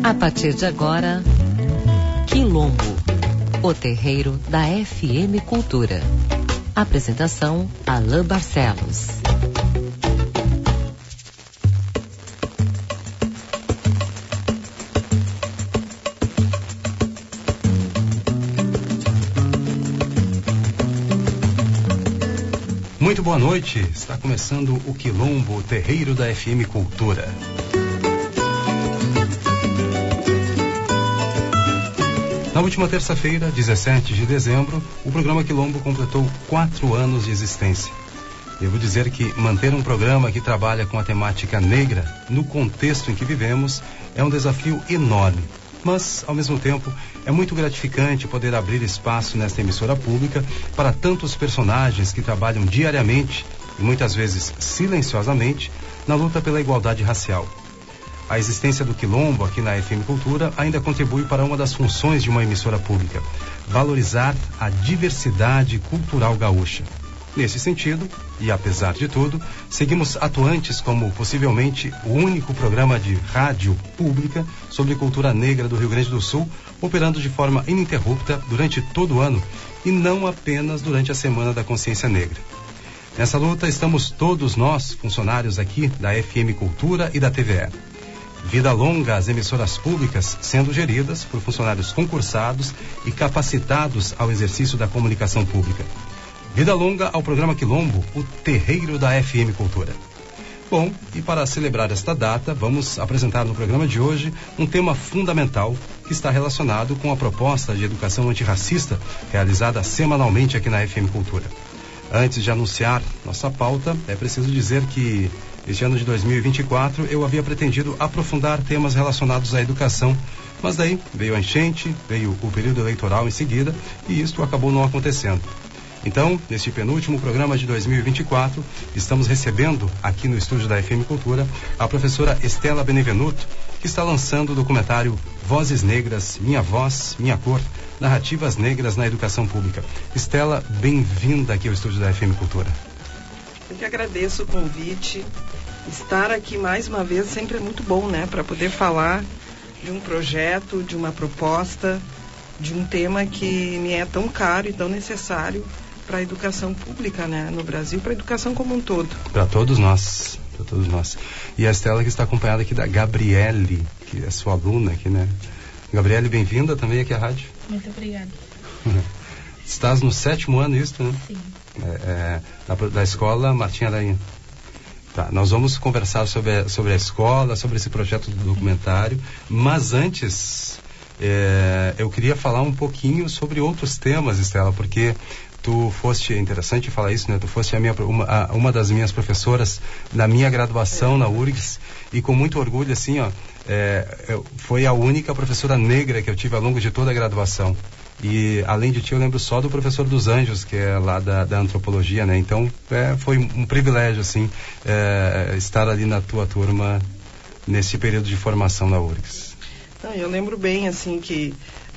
A partir de agora, Quilombo, o terreiro da FM Cultura. Apresentação, Alain Barcelos. Muito boa noite, está começando o Quilombo, o terreiro da FM Cultura. Na última terça-feira, 17 de dezembro, o programa Quilombo completou 4 anos de existência. Devo dizer que manter um programa que trabalha com a temática negra no contexto em que vivemos é um desafio enorme. Mas, ao mesmo tempo, é muito gratificante poder abrir espaço nesta emissora pública para tantos personagens que trabalham diariamente, e muitas vezes silenciosamente, na luta pela igualdade racial. A existência do Quilombo aqui na FM Cultura ainda contribui para uma das funções de uma emissora pública: valorizar a diversidade cultural gaúcha. Nesse sentido, e apesar de tudo, seguimos atuantes como possivelmente o único programa de rádio pública sobre cultura negra do Rio Grande do Sul, operando de forma ininterrupta durante todo o ano e não apenas durante a Semana da Consciência Negra. Nessa luta estamos todos nós, funcionários aqui da FM Cultura e da TVE. Vida longa às emissoras públicas, sendo geridas por funcionários concursados e capacitados ao exercício da comunicação pública. Vida longa ao programa Quilombo, o terreiro da FM Cultura. Bom, e para celebrar esta data, vamos apresentar no programa de hoje um tema fundamental que está relacionado com a proposta de educação antirracista realizada semanalmente aqui na FM Cultura. Antes de anunciar nossa pauta, é preciso dizer que este ano de 2024 eu havia pretendido aprofundar temas relacionados à educação, mas daí veio a enchente, veio o período eleitoral em seguida e isto acabou não acontecendo. Então, neste penúltimo programa de 2024, estamos recebendo aqui no estúdio da FM Cultura a professora Estela Benevenuto, que está lançando o documentário Vozes Negras, Minha Voz, Minha Cor, Narrativas Negras na Educação Pública. Estela, bem-vinda aqui ao estúdio da FM Cultura. Eu que agradeço o convite. Estar aqui mais uma vez sempre é muito bom, né? Para poder falar de um projeto, de uma proposta, de um tema que me é tão caro e tão necessário para a educação pública, né? No Brasil, para a educação como um todo. Para todos nós, para todos nós. E a Estela que está acompanhada aqui da Gabriele, que é sua aluna aqui, né? Gabriele, bem-vinda também aqui à rádio. Muito obrigada. Estás no 7º ano, isso, né? Sim. Da escola Martim Arainha. Tá, nós vamos conversar sobre a escola, sobre esse projeto do documentário, mas antes eu queria falar um pouquinho sobre outros temas, Estela, porque tu foste, é interessante falar isso, né? Tu foste uma das minhas professoras na minha graduação na URGS, e com muito orgulho, assim, foi a única professora negra que eu tive ao longo de toda a graduação. E além de ti, eu lembro só do professor dos Anjos, que é lá da antropologia, né? Então, foi um privilégio, assim, estar ali na tua turma nesse período de formação na URGS. Eu lembro bem, assim, que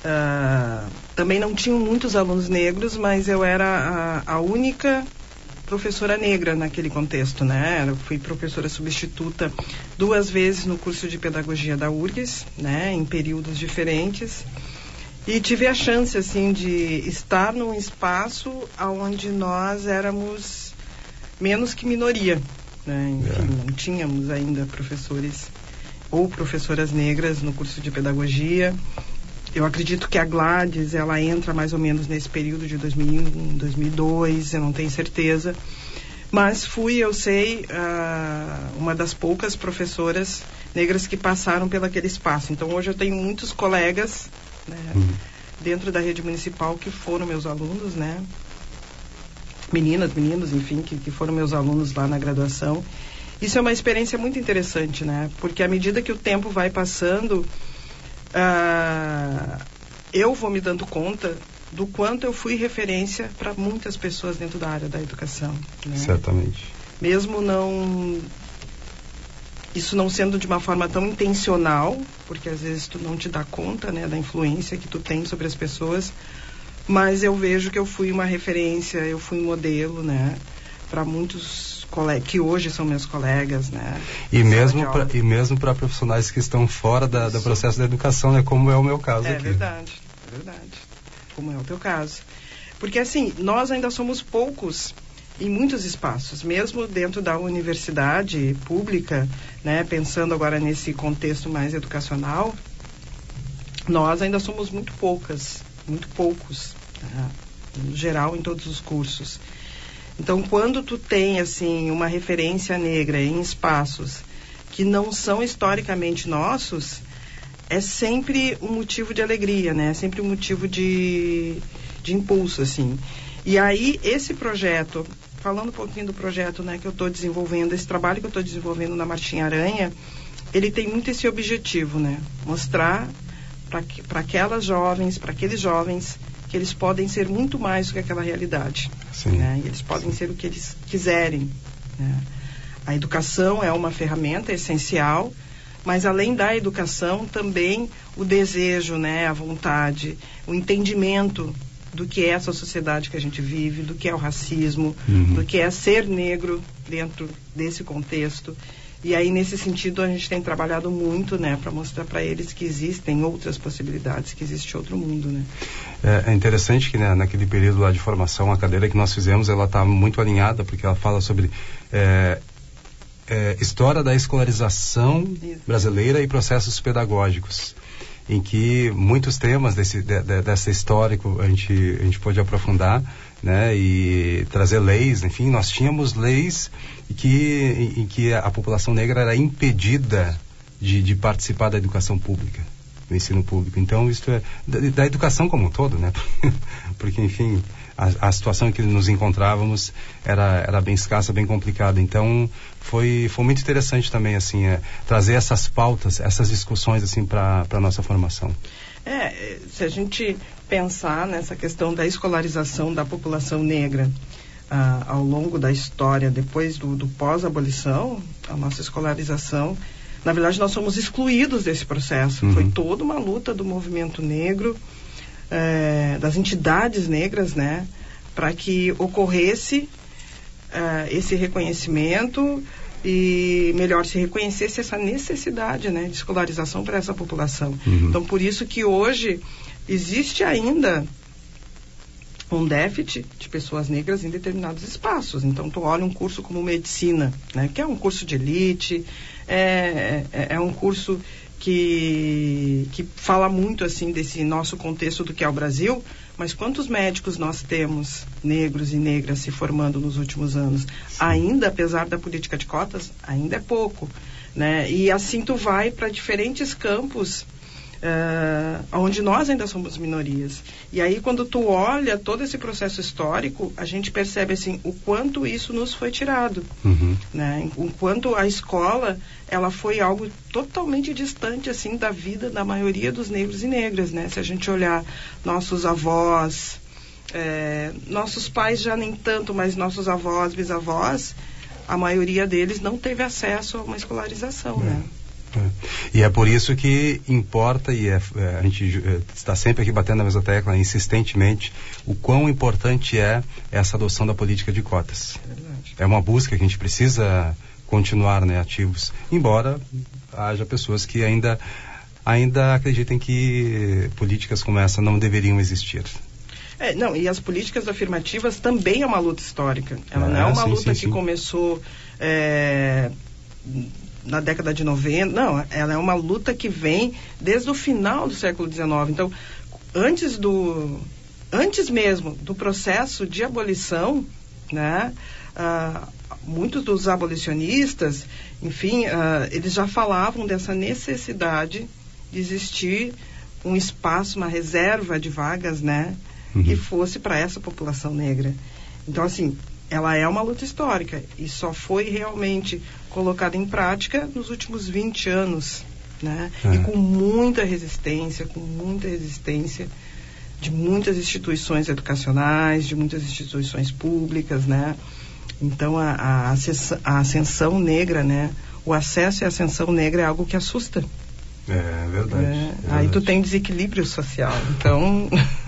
também não tinham muitos alunos negros, mas eu era a única professora negra naquele contexto, né? Eu fui professora substituta 2 vezes no curso de pedagogia da URGS, né? Em períodos diferentes. E tive a chance, assim, de estar num espaço onde nós éramos menos que minoria, né? Enfim, não tínhamos ainda professores ou professoras negras no curso de pedagogia. Eu acredito que a Gladys, ela entra mais ou menos nesse período de 2001, 2002, eu não tenho certeza. Mas fui, eu sei, uma das poucas professoras negras que passaram pelo aquele espaço. Então, hoje eu tenho muitos colegas, né, dentro da rede municipal que foram meus alunos, né? Meninas, meninos, enfim, que foram meus alunos lá na graduação. Isso é uma experiência muito interessante, né? Porque à medida que o tempo vai passando, eu vou me dando conta do quanto eu fui referência para muitas pessoas dentro da área da educação, né? Certamente. Mesmo isso não sendo de uma forma tão intencional, porque às vezes tu não te dá conta, né, da influência que tu tem sobre as pessoas, mas eu vejo que eu fui uma referência, eu fui um modelo, né, para muitos que hoje são meus colegas, né? E mesmo para profissionais que estão fora do processo da educação, né? Como é o meu caso aqui. É verdade. Como é o teu caso. Porque assim, nós ainda somos poucos em muitos espaços, mesmo dentro da universidade pública, né? Pensando agora nesse contexto mais educacional, nós ainda somos muito poucos, né? No geral, em todos os cursos. Então, quando tu tem, assim, uma referência negra em espaços que não são historicamente nossos, é sempre um motivo de alegria, né? É sempre um motivo de impulso, assim. E aí, esse projeto, falando um pouquinho do projeto, né, que eu estou desenvolvendo, esse trabalho que eu estou desenvolvendo na Martim Aranha, ele tem muito esse objetivo, né? Mostrar para aquelas jovens, para aqueles jovens, que eles podem ser muito mais do que aquela realidade. Né? E eles podem ser o que eles quiserem. Né? A educação é uma ferramenta essencial, mas além da educação, também o desejo, né? A vontade, o entendimento do que é essa sociedade que a gente vive, do que é o racismo, do que é ser negro dentro desse contexto. E aí, nesse sentido, a gente tem trabalhado muito, né, para mostrar para eles que existem outras possibilidades, que existe outro mundo, né. É interessante que, né, naquele período lá de formação, a cadeira que nós fizemos, ela está muito alinhada, porque ela fala sobre história da escolarização brasileira e processos pedagógicos, em que muitos temas dessa histórico a gente pôde aprofundar, né, e trazer leis. Enfim, nós tínhamos leis em que a população negra era impedida de participar da educação pública, do ensino público. Então, isso é da educação como um todo, né? Porque, enfim, a situação em que nos encontrávamos era bem escassa, bem complicada. Então, foi muito interessante também, assim, trazer essas pautas, essas discussões, assim, para a nossa formação. Se a gente pensar nessa questão da escolarização da população negra ao longo da história, depois do pós-abolição, a nossa escolarização, na verdade, nós somos excluídos desse processo. Foi toda uma luta do movimento negro, das entidades negras, né, para que ocorresse esse reconhecimento e melhor se reconhecesse essa necessidade, né, de escolarização para essa população. Então, por isso que hoje existe ainda um déficit de pessoas negras em determinados espaços. Então, tu olha um curso como medicina, né, que é um curso de elite, é um curso que fala muito, assim, desse nosso contexto do que é o Brasil, mas quantos médicos nós temos, negros e negras, se formando nos últimos anos? Sim. Ainda, apesar da política de cotas, ainda é pouco, né? E assim tu vai para diferentes campos onde nós ainda somos minorias. E aí, quando tu olha todo esse processo histórico, a gente percebe, assim, o quanto isso nos foi tirado, né? O quanto a escola, ela foi algo totalmente distante, assim, da vida da maioria dos negros e negras, né? Se a gente olhar nossos avós, nossos pais já nem tanto, mas nossos avós, bisavós, a maioria deles não teve acesso a uma escolarização, né? E é por isso que importa, e a gente está sempre aqui batendo na mesma tecla, insistentemente, o quão importante é essa adoção da política de cotas. É uma busca que a gente precisa continuar, né, ativos, embora haja pessoas que ainda acreditem que políticas como essa não deveriam existir. E as políticas afirmativas também é uma luta histórica. Ela não é uma luta que começou na década de 90, não, ela é uma luta que vem desde o final do século XIX. Então, antes mesmo do processo de abolição, né, muitos dos abolicionistas, enfim, eles já falavam dessa necessidade de existir um espaço, uma reserva de vagas, né, que fosse para essa população negra. Então, assim, ela é uma luta histórica e só foi realmente colocada em prática nos últimos 20 anos, né? E com muita resistência de muitas instituições educacionais, de muitas instituições públicas, né? Então, a ascensão negra, né? O acesso e a ascensão negra é algo que assusta. É verdade. Aí tu tem desequilíbrio social. Então,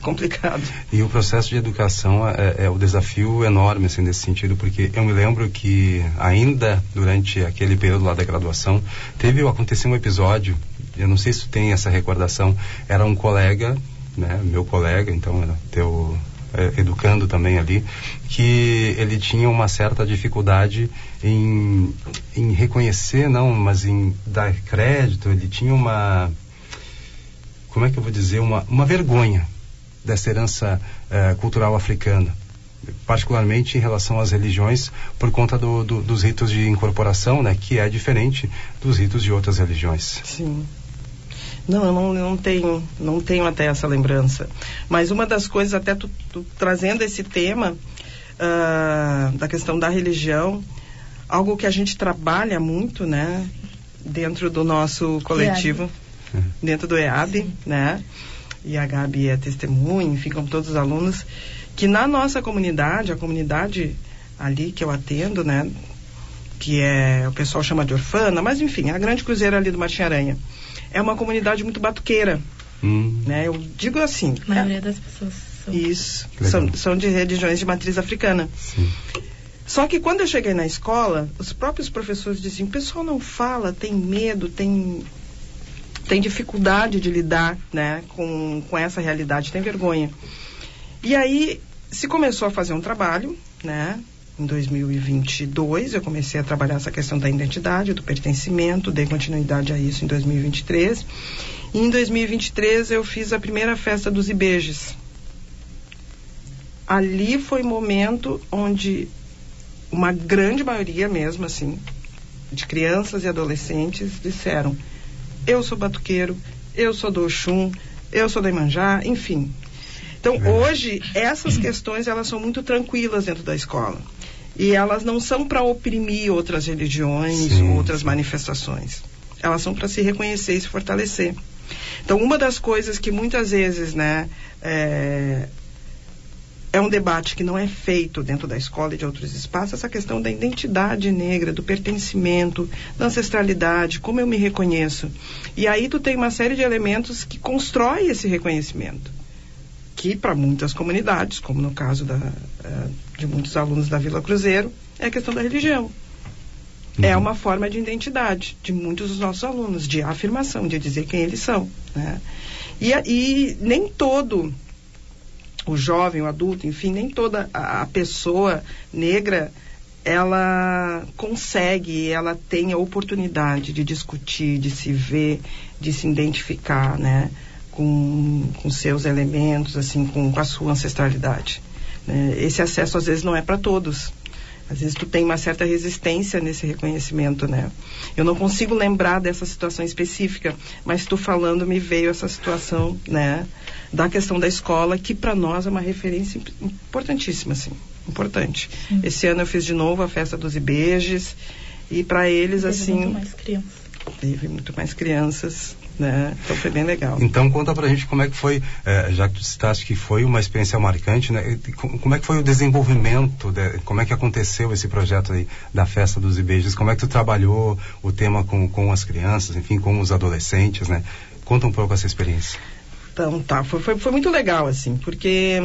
complicado. E o processo de educação é o desafio enorme, assim, nesse sentido, porque eu me lembro que ainda durante aquele período lá da graduação, aconteceu um episódio, eu não sei se tu tem essa recordação, era um colega, né, meu colega, então era teu educando também ali, que ele tinha uma certa dificuldade em reconhecer, mas em dar crédito, ele tinha como é que eu vou dizer, uma vergonha dessa herança cultural africana, particularmente em relação às religiões, por conta dos ritos de incorporação, né, que é diferente dos ritos de outras religiões. Sim. Não, eu não tenho até essa lembrança. Mas uma das coisas, até tu trazendo esse tema da questão da religião, algo que a gente trabalha muito, né, dentro do nosso coletivo, dentro do EAB, né, e a Gabi é testemunha, enfim, como todos os alunos, que na nossa comunidade, a comunidade ali que eu atendo, né, que o pessoal chama de orfana, mas enfim, a Grande Cruzeiro ali do Martim Aranha, é uma comunidade muito batuqueira, né? Eu digo assim. A maioria das pessoas são. Isso, são de religiões de matriz africana. Sim. Só que quando eu cheguei na escola, os próprios professores diziam, o pessoal não fala, tem medo, tem dificuldade de lidar, né, com essa realidade, tem vergonha. E aí se começou a fazer um trabalho, né? Em 2022 eu comecei a trabalhar essa questão da identidade, do pertencimento, dei continuidade a isso em 2023. E em 2023 eu fiz a primeira festa dos Ibejes. Ali foi o momento onde uma grande maioria mesmo, assim, de crianças e adolescentes disseram, eu sou batuqueiro, eu sou do Oxum, eu sou da Iemanjá, enfim. Então, hoje, essas questões, elas são muito tranquilas dentro da escola. E elas não são para oprimir outras religiões, outras manifestações. Elas são para se reconhecer e se fortalecer. Então, uma das coisas que muitas vezes, né, é um debate que não é feito dentro da escola e de outros espaços, essa questão da identidade negra, do pertencimento, da ancestralidade, como eu me reconheço. E aí tu tem uma série de elementos que constrói esse reconhecimento. Que para muitas comunidades, como no caso de muitos alunos da Vila Cruzeiro, é a questão da religião. É uma forma de identidade de muitos dos nossos alunos, de afirmação, de dizer quem eles são, né? E nem todo o jovem, o adulto, enfim, nem toda a pessoa negra, ela consegue, ela tem a oportunidade de discutir, de se ver, de se identificar, né, com seus elementos, assim, com a sua ancestralidade, né? Esse acesso às vezes não é para todos. Às vezes tu tem uma certa resistência nesse reconhecimento, né? Eu não consigo lembrar dessa situação específica, mas tu falando me veio essa situação, né, da questão da escola, que para nós é uma referência importantíssima, assim, importante. Esse ano eu fiz de novo a festa dos Ibejes e para eles, assim, teve muito mais crianças, né? Então foi bem legal. Então conta pra gente como é que foi, já que tu citaste que foi uma experiência marcante, né? Como é que foi o desenvolvimento, como é que aconteceu esse projeto aí da Festa dos Ibejes, como é que tu trabalhou o tema com as crianças, enfim, com os adolescentes, né? Conta um pouco essa experiência. Então tá, foi muito legal, assim, porque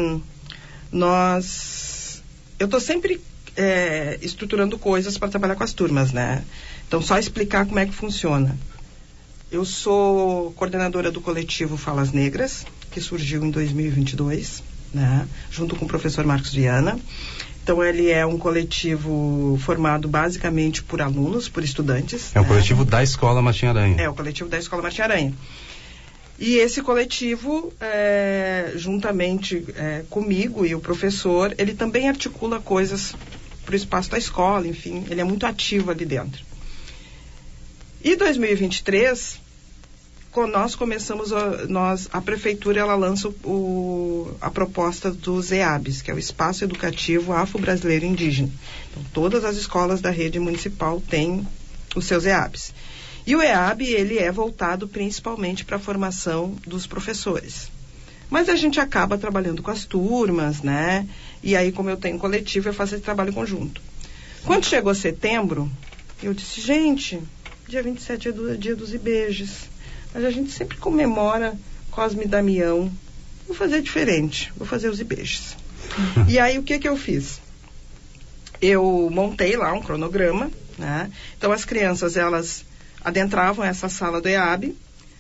eu tô sempre estruturando coisas para trabalhar com as turmas, né? Então só explicar como é que funciona. Eu sou coordenadora do coletivo Falas Negras, que surgiu em 2022, né, junto com o professor Marcos Viana. Então, ele é um coletivo formado basicamente por alunos, por estudantes. É o coletivo da Escola Martim Aranha. É o coletivo da Escola Martim Aranha. E esse coletivo, juntamente comigo e o professor, ele também articula coisas para o espaço da escola, enfim, ele é muito ativo ali dentro. E 2023, nós começamos, a prefeitura, ela lança a proposta dos EABs, que é o Espaço Educativo Afro-Brasileiro Indígena. Então, todas as escolas da rede municipal têm os seus EABs. E o EAB, ele é voltado principalmente para a formação dos professores. Mas a gente acaba trabalhando com as turmas, né? E aí, como eu tenho coletivo, eu faço esse trabalho conjunto. Quando chegou setembro, eu disse, gente, dia 27 é dia dos Ibejes, mas a gente sempre comemora Cosme e Damião, vou fazer diferente, vou fazer os IBEJs. E aí o que eu fiz? Eu montei lá um cronograma, né? Então as crianças, elas adentravam essa sala do EAB,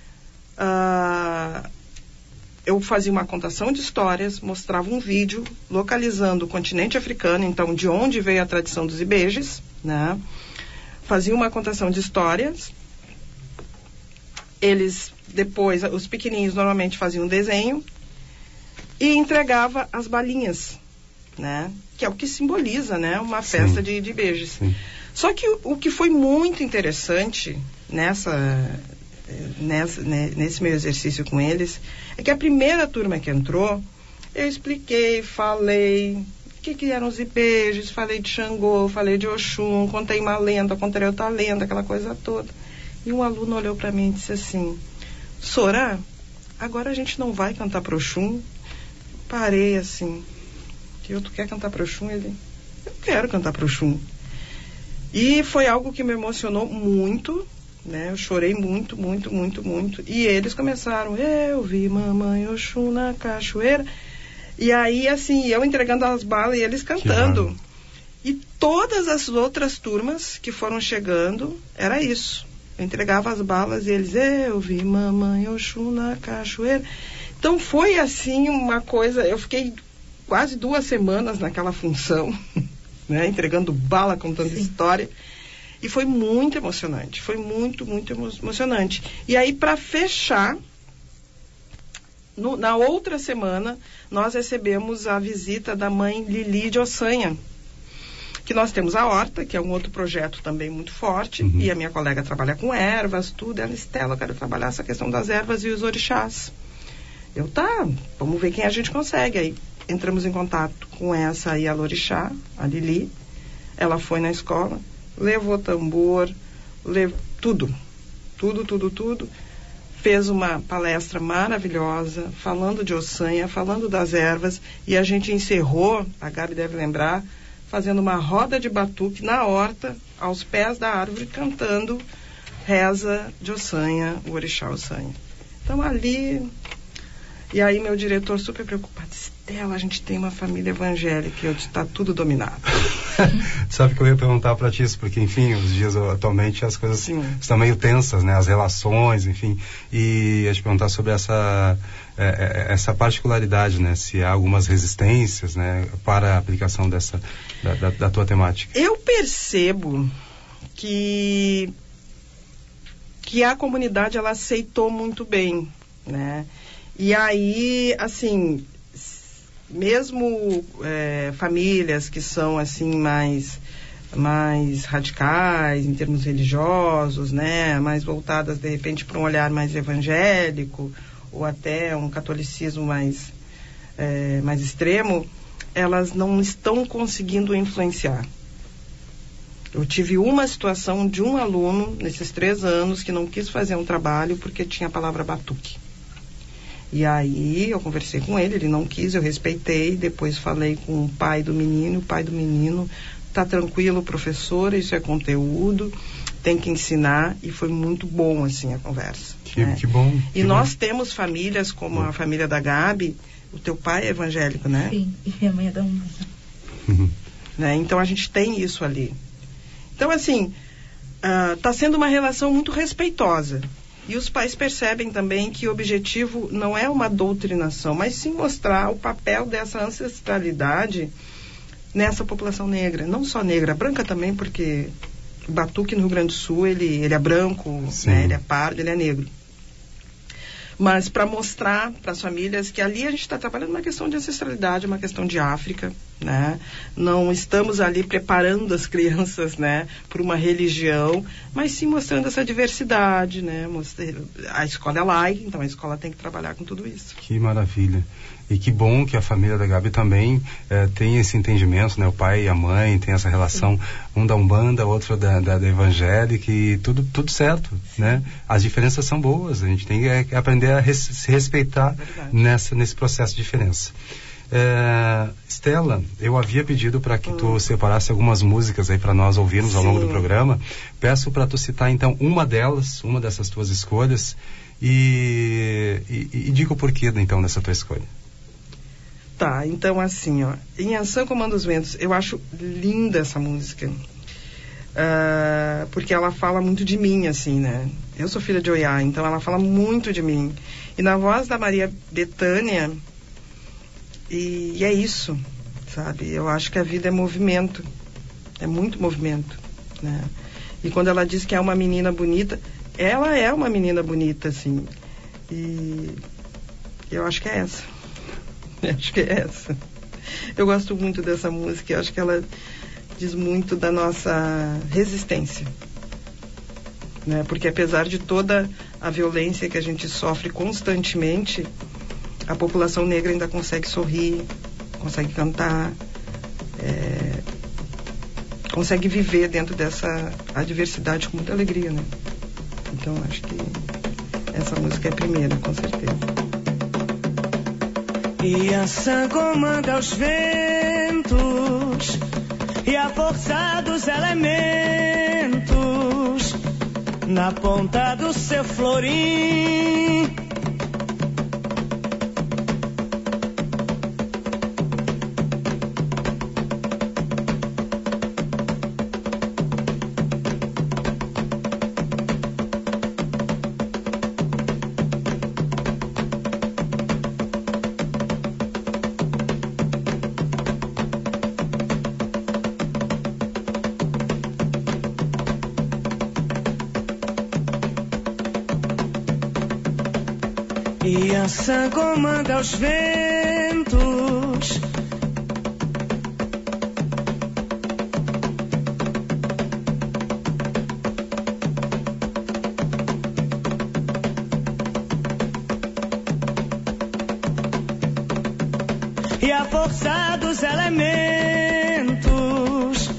eu fazia uma contação de histórias, mostrava um vídeo localizando o continente africano, então de onde veio a tradição dos IBEJs, né? Fazia uma contação de histórias, eles depois, os pequenininhos normalmente faziam um desenho e entregava as balinhas, né? Que é o que simboliza, né? Uma festa de IBEJs. Sim. Só que o que foi muito interessante nesse meu exercício com eles, é que a primeira turma que entrou, eu expliquei, falei o que eram os IBEJs, falei de Xangô, falei de Oxum, contei uma lenda, contei outra lenda, aquela coisa toda. E um aluno olhou para mim e disse assim: Sora, agora a gente não vai cantar pro Oxum? Parei assim, tu quer cantar pro Oxum? Ele, eu quero cantar pro Oxum. E foi algo que me emocionou muito, né? Eu chorei muito, muito, muito, muito. E eles começaram, eu vi mamãe Oxum na cachoeira. E aí, assim, eu entregando as balas e eles cantando. E todas as outras turmas que foram chegando, era isso. Eu entregava as balas e eles, eu vi mamãe Oxum na cachoeira. Então foi assim uma coisa, eu fiquei quase 2 semanas naquela função, né? Entregando bala, contando história. E foi muito emocionante, foi muito, muito emocionante. E aí, para fechar, na outra semana, nós recebemos a visita da mãe Lili de Ossanha, que nós temos a Horta, que é um outro projeto também muito forte, e a minha colega trabalha com ervas, tudo. Ela, Estela, eu quero trabalhar essa questão das ervas e os orixás. Vamos ver quem a gente consegue. Aí entramos em contato com essa aí, a Lorixá, a Lili. Ela foi na escola, levou tambor, tudo. Fez uma palestra maravilhosa, falando de Ossanha, falando das ervas, e a gente encerrou, a Gabi deve lembrar, fazendo uma roda de batuque na horta, aos pés da árvore, cantando reza de Ossanha, o orixá Ossanha. Então ali... E aí meu diretor super preocupado, Estela, a gente tem uma família evangélica, eu disse, está tudo dominado. Sabe que eu ia perguntar para ti isso, porque enfim, os dias atualmente as coisas estão meio tensas, né, as relações, enfim, e ia te perguntar sobre essa particularidade, né, se há algumas resistências, né, para a aplicação da tua temática. Eu percebo que a comunidade, ela aceitou muito bem, né. E aí, assim, mesmo famílias que são, assim, mais radicais em termos religiosos, né, mais voltadas, de repente, para um olhar mais evangélico, ou até um catolicismo mais extremo, elas não estão conseguindo influenciar. Eu tive uma situação de um aluno, nesses 3 anos, que não quis fazer um trabalho porque tinha a palavra batuque. E aí eu conversei com ele não quis, eu respeitei, depois falei com o pai do menino, tá tranquilo, professora, isso é conteúdo, tem que ensinar, e foi muito bom, assim, a conversa. Que bom. E nós temos famílias, como a família da Gabi, o teu pai é evangélico, né? Sim, e minha mãe é da Umbanda. Né? Então a gente tem isso ali. Então, assim, tá sendo uma relação muito respeitosa. E os pais percebem também que o objetivo não é uma doutrinação, mas sim mostrar o papel dessa ancestralidade nessa população negra. Não só negra, branca também, porque o batuque no Rio Grande do Sul, ele é branco, né? Ele é pardo, ele é negro. Mas para mostrar para as famílias que ali a gente está trabalhando uma questão de ancestralidade, uma questão de África, né? Não estamos ali preparando as crianças, né, para uma religião, mas sim mostrando essa diversidade, né? A escola é laica, então a escola tem que trabalhar com tudo isso. Que maravilha. E que bom que a família da Gabi também tem esse entendimento, né? O pai e a mãe tem essa relação, um da Umbanda, outro da evangélica, e tudo certo, né? As diferenças são boas, a gente tem que aprender a se respeitar nesse processo de diferença. Estela, eu havia pedido para que tu separasse algumas músicas aí para nós ouvirmos ao longo do programa. Peço para tu citar então uma dessas tuas escolhas, e diga o porquê então dessa tua escolha. Tá, então assim, ó, Inhansã Comanda os Ventos, eu acho linda essa música, porque ela fala muito de mim, assim, né? Eu sou filha de Oiá, então ela fala muito de mim. E na voz da Maria Bethânia, e é isso, sabe? Eu acho que a vida é movimento, é muito movimento, né? E quando ela diz que é uma menina bonita, ela é uma menina bonita, assim, e eu acho que é essa. Acho que é essa. Eu gosto muito dessa música. Eu acho que ela diz muito da nossa resistência, né? Porque apesar de toda a violência que a gente sofre constantemente, a população negra ainda consegue sorrir, consegue cantar, consegue viver dentro dessa adversidade com muita alegria, né? Então acho que essa música é a primeira, com certeza. Inhansã comanda os ventos e a força dos elementos na ponta do seu florim. Inhansã comanda os ventos e a força dos elementos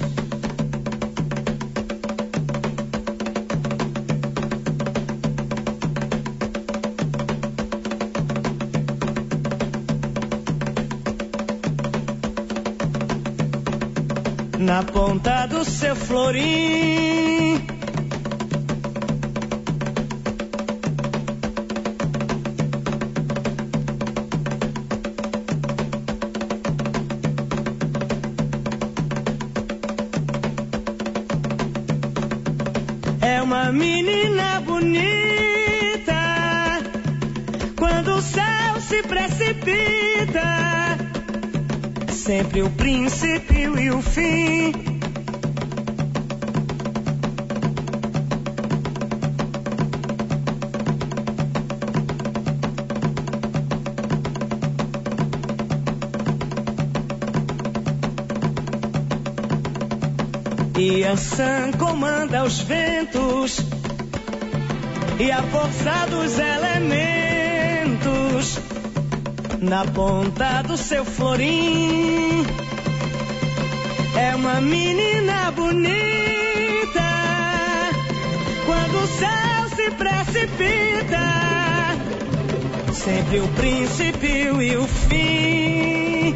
na ponta do seu florim. É uma menina bonita quando o céu se precipita, sempre o princípio e o fim. Inhansã comanda os ventos e a força dos elementos na ponta do seu florim. É uma menina bonita quando o céu se precipita, sempre o princípio e o fim.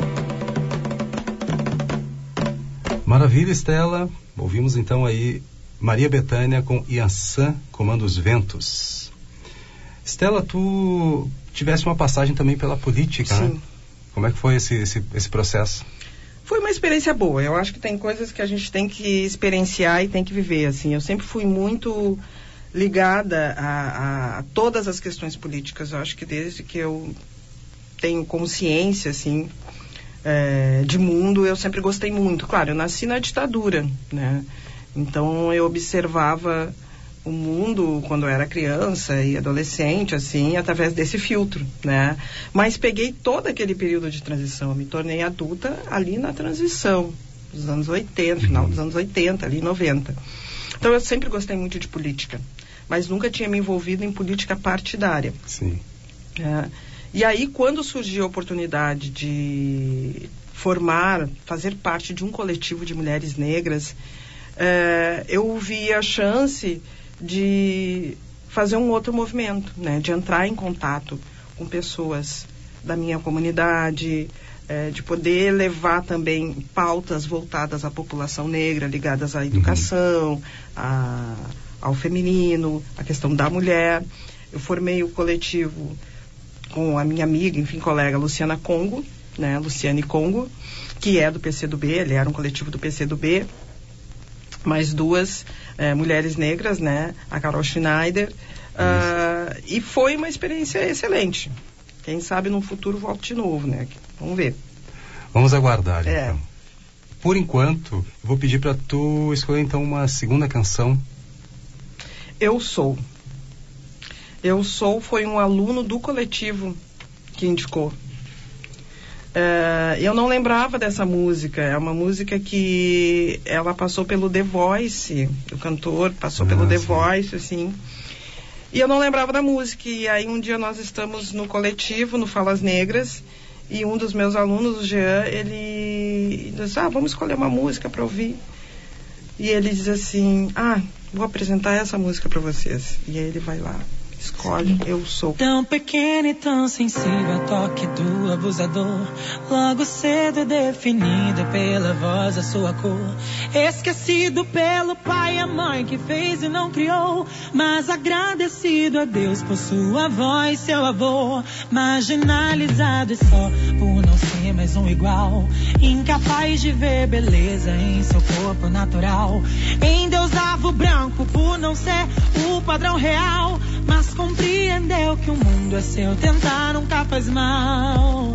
Maravilha, Estela. Ouvimos então aí Maria Bethânia com Inhansã Comanda os Ventos. Estela, tu tivesse uma passagem também pela política, Sim. Né? Como é que foi esse processo? Foi uma experiência boa. Eu acho que tem coisas que a gente tem que experienciar e tem que viver, assim. Eu sempre fui muito ligada a todas as questões políticas. Eu acho que desde que eu tenho consciência, assim, de mundo, eu sempre gostei muito. Claro, eu nasci na ditadura, né? Então eu observava o mundo quando eu era criança e adolescente, assim, através desse filtro, né? Mas peguei todo aquele período de transição. Eu me tornei adulta ali na transição, dos anos 80, final dos anos 80, ali 90. Então eu sempre gostei muito de política, mas nunca tinha me envolvido em política partidária. Sim. E aí, quando surgiu a oportunidade de fazer parte de um coletivo de mulheres negras, eu vi a chance de fazer um outro movimento, né? De entrar em contato com pessoas da minha comunidade, de poder levar também pautas voltadas à população negra, ligadas à educação, ao feminino, à questão da mulher. Eu formei o coletivo com a minha amiga, enfim, colega Luciana Congo, né, Luciane Congo, que é do PCdoB, ele era um coletivo do PCdoB, mais duas mulheres negras, né, a Carol Schneider, e foi uma experiência excelente. Quem sabe no futuro volto de novo, né? Vamos ver. Vamos aguardar, então. Por enquanto, vou pedir para tu escolher então uma segunda canção. Eu Sou foi um aluno do coletivo que indicou. Eu não lembrava dessa música. É uma música que ela passou pelo The Voice, o cantor passou pelo The Voice, assim. E eu não lembrava da música. E aí um dia nós estamos no coletivo, no Falas Negras, e um dos meus alunos, o Jean, ele diz, vamos escolher uma música para ouvir. E ele diz assim, vou apresentar essa música para vocês. E aí ele vai lá, escolhe Eu Sou. Tão pequeno e tão sensível ao toque do abusador, logo cedo definido pela voz a sua cor, esquecido pelo pai e a mãe que fez e não criou, mas agradecido a Deus por sua voz, seu avô, marginalizado e só por não ser mais um igual, incapaz de ver beleza em seu corpo natural, endeusava o branco por não ser o padrão real, mas compreendeu que o mundo é seu, tentar nunca faz mal.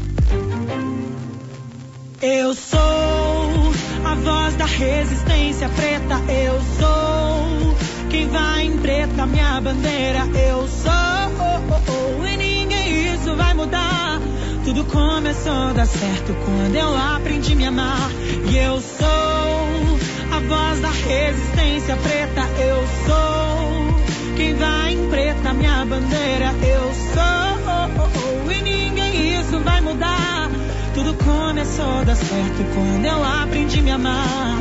Eu sou a voz da resistência preta, eu sou quem vai em preta, minha bandeira, eu sou, e ninguém isso vai mudar. Tudo começou a dar certo quando eu aprendi a me amar. E eu sou a voz da resistência preta, eu sou quem vai em preta, minha bandeira, eu sou, e ninguém isso vai mudar. Tudo começou a dar certo quando eu aprendi a me amar.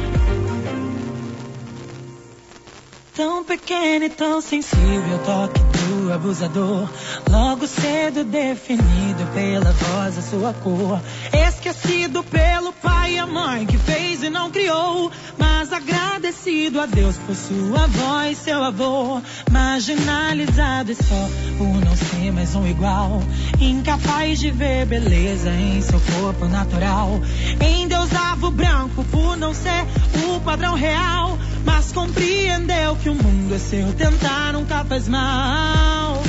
Tão pequeno e tão sensível, toque do abusador, logo cedo definido pela voz a sua cor, esquecido pelo pai e a mãe que fez e não criou, mas agradecido a Deus por sua voz, seu avô, marginalizado e só por não ser mais um igual, incapaz de ver beleza em seu corpo natural, endeusava o branco por não ser o padrão real, mas compreendeu que o mundo é seu, tentar nunca faz mal.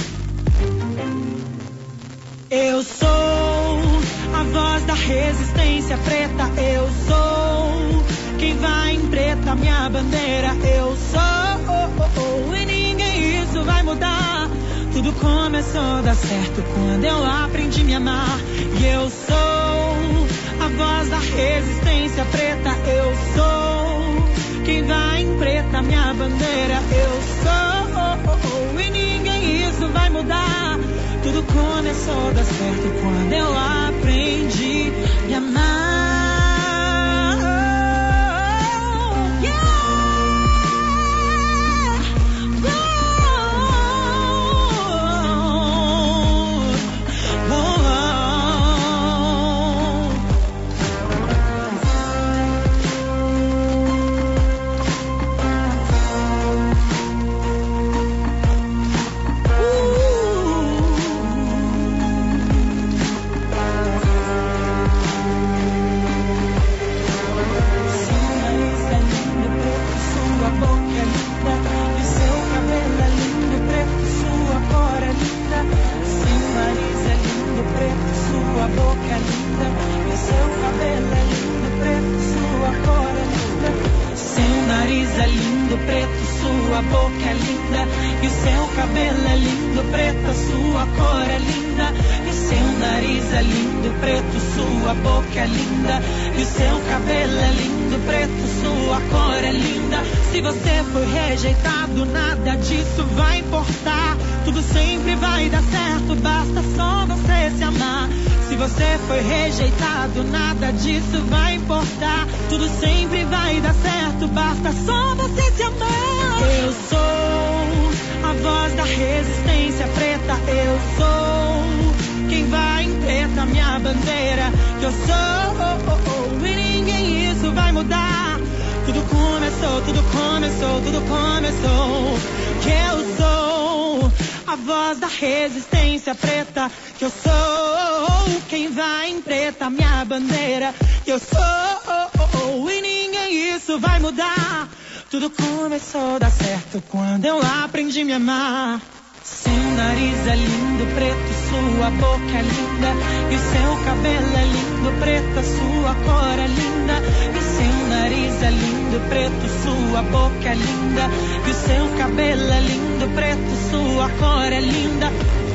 Eu sou a voz da resistência preta, eu sou quem vai em preta, minha bandeira, eu sou, e ninguém isso vai mudar. Tudo começou a dar certo quando eu aprendi a me amar. E eu sou a voz da resistência preta, eu sou quem vai em preta, minha bandeira, eu sou, e ninguém isso vai mudar. Tudo começou a dar certo quando eu aprendi a me amar. Sua boca é linda e o seu cabelo é lindo, preto, sua cor é linda e o seu nariz é lindo, preto, sua boca é linda e o seu cabelo é lindo, preto, sua cor é linda. Se você foi rejeitado, nada disso vai importar, tudo sempre vai dar certo, basta só você se amar. Se você foi rejeitado, nada disso vai importar, tudo sempre vai dar certo, basta só você se amar. Eu sou a voz da resistência preta, eu sou quem vai em preta, minha bandeira, que eu sou, e ninguém isso vai mudar. Tudo começou, tudo começou, tudo começou, que eu sou a a voz da resistência preta, que eu sou quem vai em preta, minha bandeira, que eu sou, e ninguém isso vai mudar. Tudo começou a dar certo quando eu aprendi a me amar. Seu nariz é lindo, preto, sua boca é linda, e seu cabelo é lindo, preta, sua cor é linda. E seu nariz é lindo, preto, sua boca é linda, e seu cabelo é lindo, preto, sua cor é linda.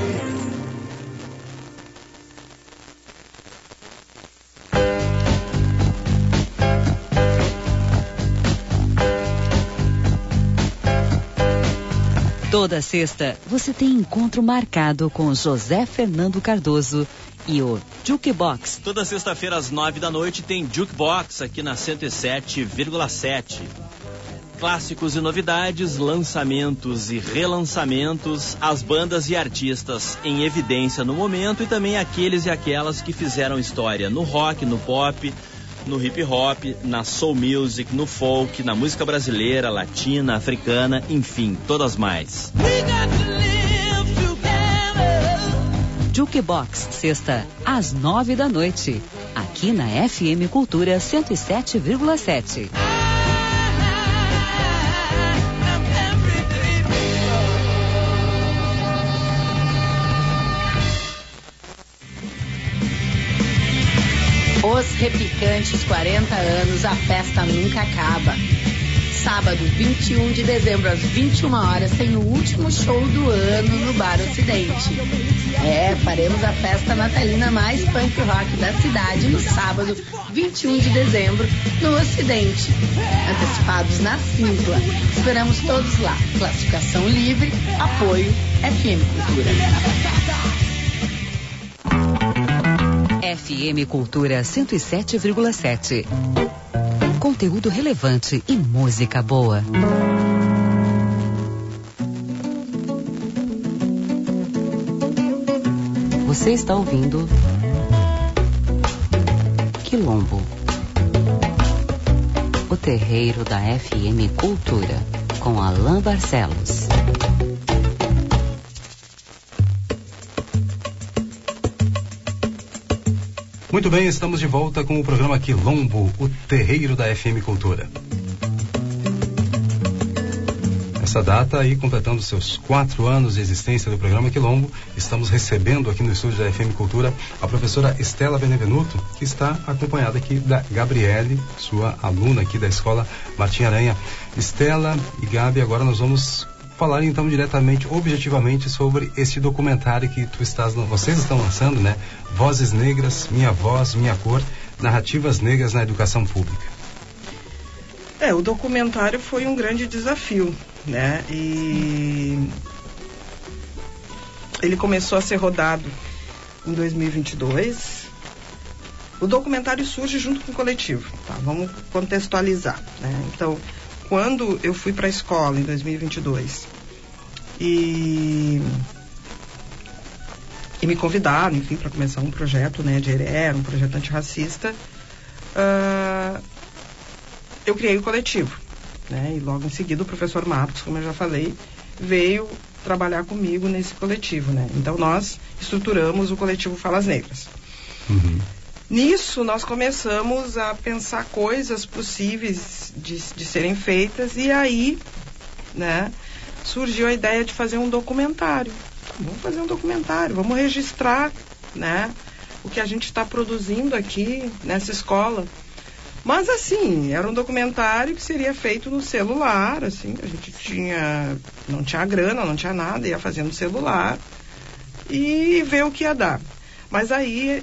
Toda sexta, você tem encontro marcado com José Fernando Cardoso e o Jukebox. Toda sexta-feira, às 9 da noite, tem Jukebox aqui na 107,7. Clássicos e novidades, lançamentos e relançamentos, as bandas e artistas em evidência no momento e também aqueles e aquelas que fizeram história no rock, no pop, no hip hop, na soul music, no folk, na música brasileira, latina, africana, enfim, todas mais. Jukebox, sexta, às 9 da noite, aqui na FM Cultura 107,7. Os Repicantes, 40 anos, a festa nunca acaba. Sábado, 21 de dezembro, às 21 horas, tem o último show do ano no Bar Ocidente. Faremos a festa natalina mais punk rock da cidade no sábado, 21 de dezembro, no Ocidente. Antecipados na Simpla. Esperamos todos lá. Classificação livre, apoio FM Cultura. FM Cultura 107,7. Conteúdo relevante e música boa. Você está ouvindo Quilombo, o terreiro da FM Cultura, com Alain Barcelos. Muito bem, estamos de volta com o programa Quilombo, o terreiro da FM Cultura. Essa data aí, completando seus 4 anos de existência do programa Quilombo, estamos recebendo aqui no estúdio da FM Cultura a professora Estela Benevenuto, que está acompanhada aqui da Gabriele, sua aluna aqui da Escola Martim Aranha. Estela e Gabi, agora nós vamos falar então diretamente, objetivamente, sobre esse documentário que vocês estão lançando, né? Vozes Negras, Minha Voz, Minha Cor, Narrativas Negras na Educação Pública. O documentário foi um grande desafio, né? E ele começou a ser rodado em 2022. O documentário surge junto com o coletivo, tá? Vamos contextualizar, né? Então, quando eu fui para a escola em 2022 e me convidaram, enfim, para começar um projeto, né, de ERE, um projeto antirracista, eu criei o coletivo, né, e logo em seguida o professor Marcos, como eu já falei, veio trabalhar comigo nesse coletivo, né. Então nós estruturamos o coletivo Falas Negras. Uhum. Nisso, nós começamos a pensar coisas possíveis de serem feitas e aí, né, surgiu a ideia de fazer um documentário. Vamos fazer um documentário, vamos registrar, né, o que a gente está produzindo aqui nessa escola. Mas, assim, era um documentário que seria feito no celular, assim, a gente não tinha grana, não tinha nada, ia fazer no celular e ver o que ia dar. Mas aí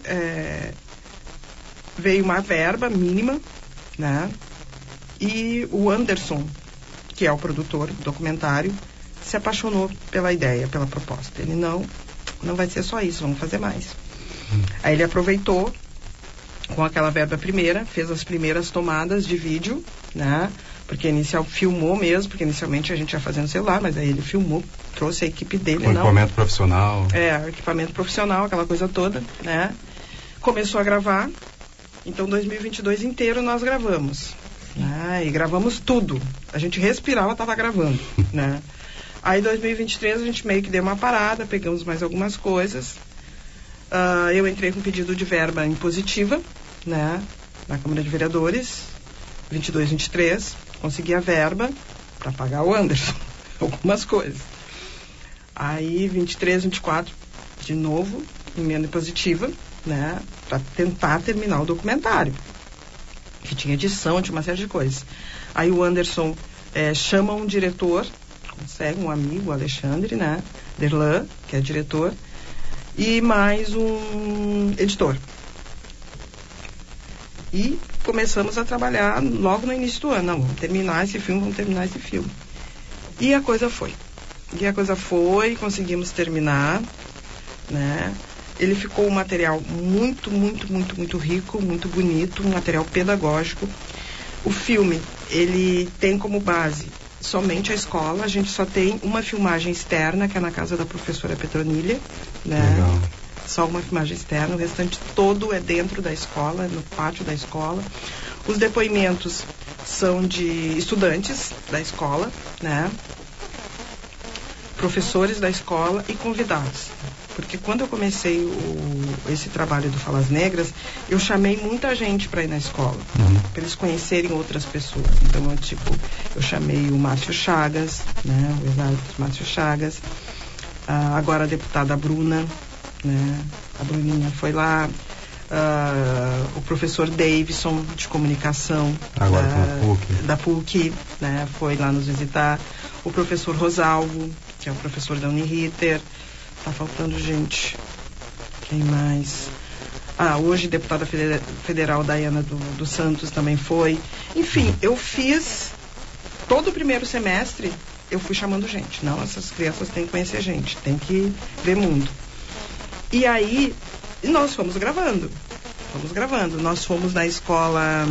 veio uma verba mínima, né? E o Anderson, que é o produtor do documentário, se apaixonou pela ideia, pela proposta. Ele não vai ser só isso, vamos fazer mais. Aí ele aproveitou, com aquela verba primeira, fez as primeiras tomadas de vídeo, né? Porque filmou mesmo, porque inicialmente a gente ia fazer no celular, mas aí ele filmou, trouxe a equipe dele. Com equipamento profissional. Equipamento profissional, aquela coisa toda, né? Começou a gravar. Então, 2022 inteiro nós gravamos. E gravamos tudo. A gente respirava, estava gravando, né? Aí, em 2023, a gente meio que deu uma parada, pegamos mais algumas coisas. Eu entrei com pedido de verba impositiva, né, na Câmara de Vereadores, 22, 23, consegui a verba para pagar o Anderson, algumas coisas. Aí, 23, 24, de novo, emenda impositiva, né, para tentar terminar o documentário, que tinha edição, tinha uma série de coisas. Aí o Anderson chama um diretor, consegue um amigo, o Alexandre, né, Derlan, que é diretor, e mais um editor. E começamos a trabalhar logo no início do ano. Não, vamos terminar esse filme. E a coisa foi. Conseguimos terminar, né? Ele ficou um material muito, muito, muito, muito rico, muito bonito, um material pedagógico. O filme, ele tem como base somente a escola. A gente só tem uma filmagem externa, que é na casa da professora Petronília, né? Legal. Só uma filmagem externa, o restante todo é dentro da escola, no pátio da escola. Os depoimentos são de estudantes da escola, né? Professores da escola e convidados. Porque quando eu comecei esse trabalho do Falas Negras, eu chamei muita gente para ir na escola, para eles conhecerem outras pessoas. Então, eu chamei o Márcio Chagas, né, o ex-árbitro Márcio Chagas, agora a deputada Bruna, né, a Bruninha foi lá, o professor Davidson, de comunicação, agora da PUC, né, foi lá nos visitar, o professor Rosalvo, que é o professor da Uniriter. Tá faltando gente. Quem mais? Hoje deputada federal Daiana dos Santos também foi. Enfim, eu fiz todo o primeiro semestre, eu fui chamando gente. Não, essas crianças têm que conhecer gente, tem que ver mundo. E aí, nós fomos gravando. Nós fomos na escola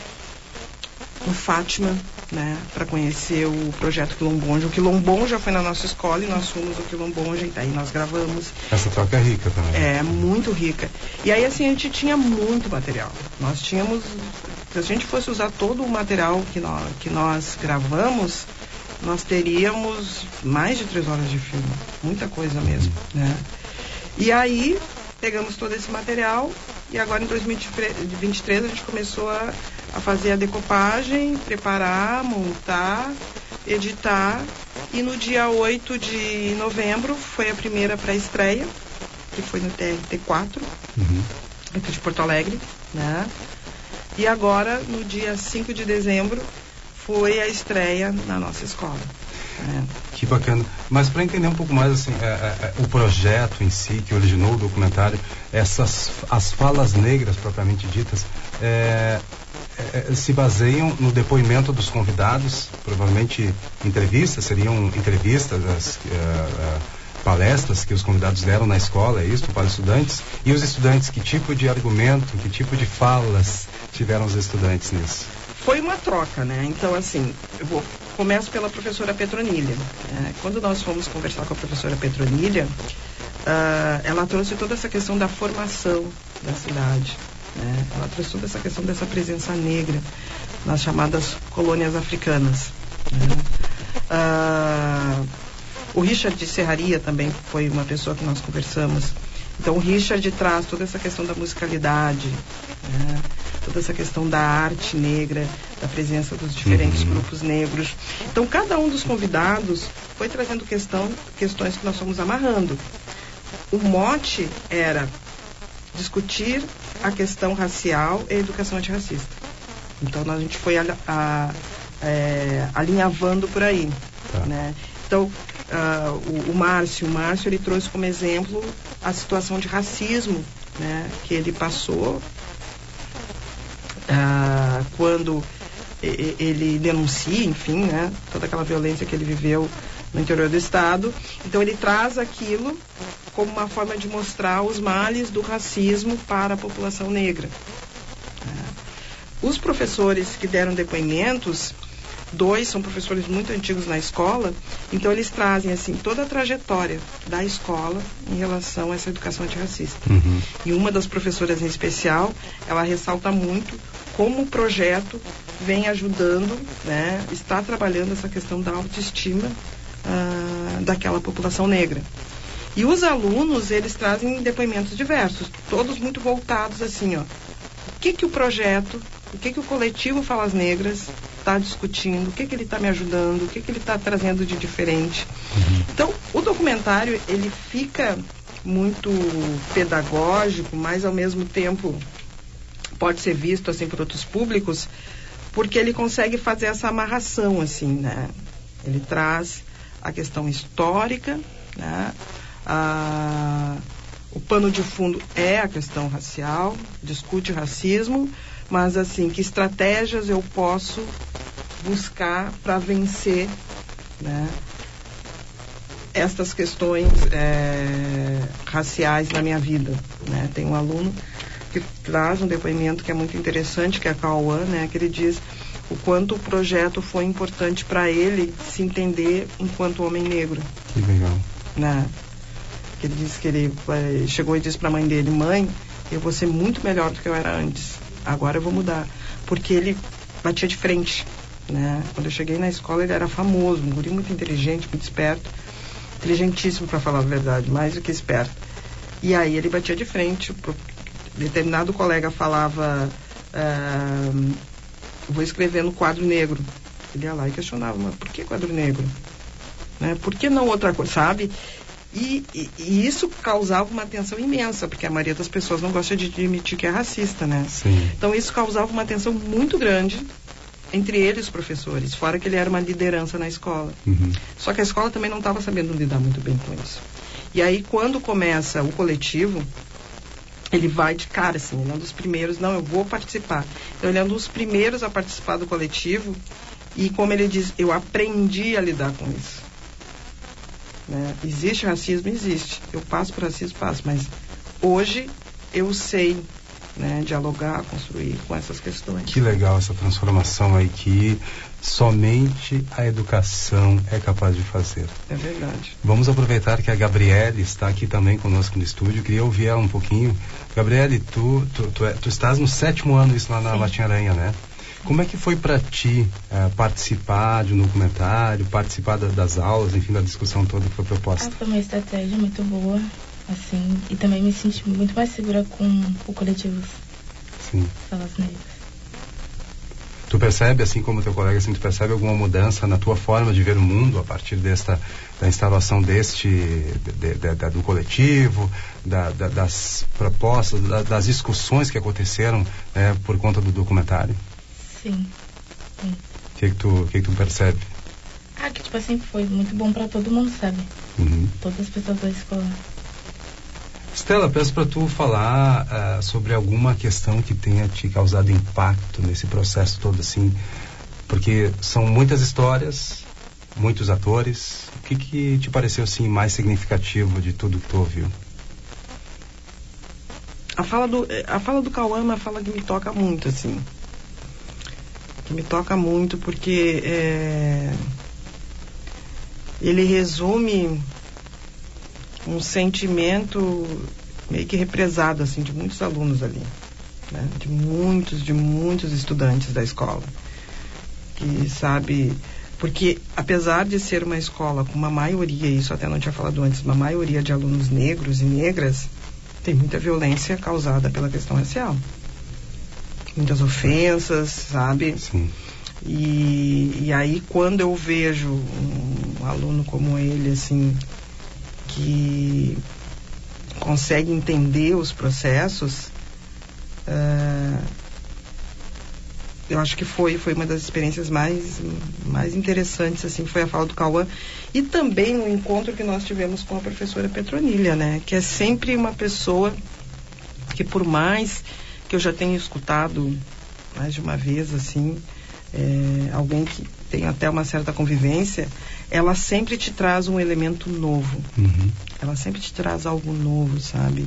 no Fátima, né, para conhecer o projeto Quilombonja. O Quilombonja foi na nossa escola e nós fomos o Quilombonja, e daí nós gravamos. Essa troca é rica também. É, muito rica. E aí, assim, a gente tinha muito material. Nós tínhamos, se a gente fosse usar todo o material que nós gravamos, nós teríamos mais de 3 horas de filme. Muita coisa mesmo, né? E aí, pegamos todo esse material e agora em 2023 a gente começou a fazer a decopagem, preparar, montar, editar, e no dia 8 de novembro foi a primeira pré-estreia, que foi no TRT4, aqui de Porto Alegre, né? E agora, no dia 5 de dezembro, foi a estreia na nossa escola. Que bacana. Mas para entender um pouco mais assim, o projeto em si que originou o documentário, as falas negras propriamente ditas, se baseiam no depoimento dos convidados, provavelmente seriam entrevistas, palestras que os convidados deram na escola, é isso, para os estudantes? E os estudantes, que tipo de argumento, que tipo de falas tiveram os estudantes nisso? Foi uma troca, né? Então, assim, começo pela professora Petronília. Quando nós fomos conversar com a professora Petronília, ela trouxe toda essa questão da formação da cidade, né? Ela trouxe toda essa questão dessa presença negra nas chamadas colônias africanas, né? O Richard de Serraria também foi uma pessoa que nós conversamos. Então, o Richard traz toda essa questão da musicalidade, né? Toda essa questão da arte negra, da presença dos diferentes grupos negros. Então, cada um dos convidados foi trazendo questões que nós fomos amarrando. O mote era discutir a questão racial e a educação antirracista. Então, a gente foi alinhavando por aí, né? Então, o Márcio, ele trouxe como exemplo a situação de racismo, né, que ele passou quando ele denuncia, enfim, né, toda aquela violência que ele viveu no interior do estado. Então, ele traz aquilo como uma forma de mostrar os males do racismo para a população negra. Os professores que deram depoimentos, 2 são professores muito antigos na escola, então eles trazem assim toda a trajetória da escola em relação a essa educação antirracista. E uma das professoras em especial, ela ressalta muito como o projeto vem ajudando, né, está trabalhando essa questão da autoestima daquela população negra. E os alunos, eles trazem depoimentos diversos, todos muito voltados assim, ó. O que o projeto, o que o coletivo Falas Negras está discutindo, o que ele está me ajudando, o que ele está trazendo de diferente. Então, o documentário, ele fica muito pedagógico, mas ao mesmo tempo pode ser visto assim por outros públicos, porque ele consegue fazer essa amarração, assim, né? Ele traz a questão histórica, né? O pano de fundo é a questão racial, discute racismo, mas assim, que estratégias eu posso buscar para vencer, né, estas questões raciais na minha vida, né? Tem um aluno que traz um depoimento que é muito interessante, que é a Cauã, né, que ele diz o quanto o projeto foi importante para ele se entender enquanto homem negro. Que legal. Né? Que ele disse que ele chegou e disse para a mãe dele: mãe, eu vou ser muito melhor do que eu era antes, agora eu vou mudar, porque ele batia de frente, né? Quando eu cheguei na escola ele era famoso, um guri muito inteligente, muito esperto, inteligentíssimo para falar a verdade, mais do que esperto. E aí ele batia de frente, determinado colega falava vou escrever no quadro negro, ele ia lá e questionava: mas por que quadro negro? Né? Por que não outra coisa, sabe? E isso causava uma tensão imensa, porque a maioria das pessoas não gosta de admitir que é racista, né? Sim. Então isso causava uma tensão muito grande entre ele e os professores, fora que ele era uma liderança na escola. Só que a escola também não estava sabendo lidar muito bem com isso. E aí, quando começa o coletivo, ele vai de cara, assim, ele é um dos primeiros: não, eu vou participar. Então ele é um dos primeiros a participar do coletivo, e como ele diz, eu aprendi a lidar com isso. Né? Existe racismo? Existe. Eu passo por racismo? Passo. Mas hoje eu sei, né, dialogar, construir com essas questões. Que legal essa transformação aí que somente a educação é capaz de fazer. É verdade. Vamos aproveitar que a Gabriele está aqui também conosco no estúdio. Queria ouvir ela um pouquinho. Gabriele, tu estás no 7º ano isso lá na Latim Aranha, né? Como é que foi para ti participar de um documentário, participar das aulas, enfim, da discussão toda que foi proposta? Foi uma estratégia muito boa, assim, e também me senti muito mais segura com o coletivo Falas Negras. Tu percebe, assim como teu colega, assim, tu percebe alguma mudança na tua forma de ver o mundo a partir da instalação do coletivo, das propostas, das discussões que aconteceram por conta do documentário? Sim. O que tu percebe? Que tipo assim, foi muito bom pra todo mundo, sabe? Todas as pessoas da escola. Estela, peço para tu falar sobre alguma questão que tenha te causado impacto nesse processo todo, assim, porque são muitas histórias, muitos atores. O que te pareceu, assim, mais significativo de tudo que tu ouviu? A fala do Cauã é uma fala que me toca muito, assim. Que me toca muito porque ele resume um sentimento meio que represado, assim, de muitos alunos ali, né? De muitos estudantes da escola, que sabe, porque apesar de ser uma escola com uma maioria, isso até não tinha falado antes, uma maioria de alunos negros e negras, tem muita violência causada pela questão racial, muitas ofensas, sabe? Sim. E aí quando eu vejo um aluno como ele, assim, que consegue entender os processos, eu acho que foi uma das experiências mais interessantes, assim, foi a fala do Cauã, e também o encontro que nós tivemos com a professora Petronilha, né, que é sempre uma pessoa que, por mais que eu já tenha escutado mais de uma vez, assim, alguém que tem até uma certa convivência, ela sempre te traz um elemento novo. Ela sempre te traz algo novo, sabe?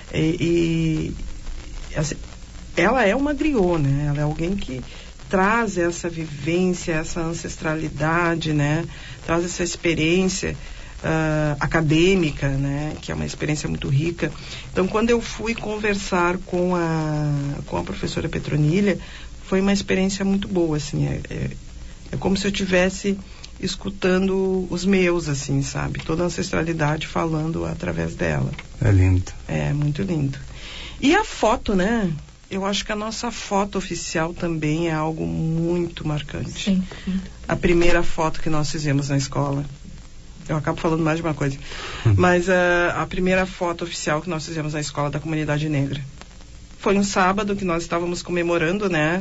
Assim, ela é uma griot, né? Ela é alguém que traz essa vivência, essa ancestralidade, né? Traz essa experiência acadêmica, né? Que é uma experiência muito rica. Então, quando eu fui conversar com a professora Petronilha, foi uma experiência muito boa, assim. É como se eu tivesse escutando os meus, assim, sabe? Toda a ancestralidade falando através dela. É lindo. É, muito lindo. E a foto, né? Eu acho que a nossa foto oficial também é algo muito marcante. Sim. A primeira foto que nós fizemos na escola. Eu acabo falando mais de uma coisa. Mas a primeira foto oficial que nós fizemos na escola da comunidade negra. Foi um sábado que nós estávamos comemorando, né?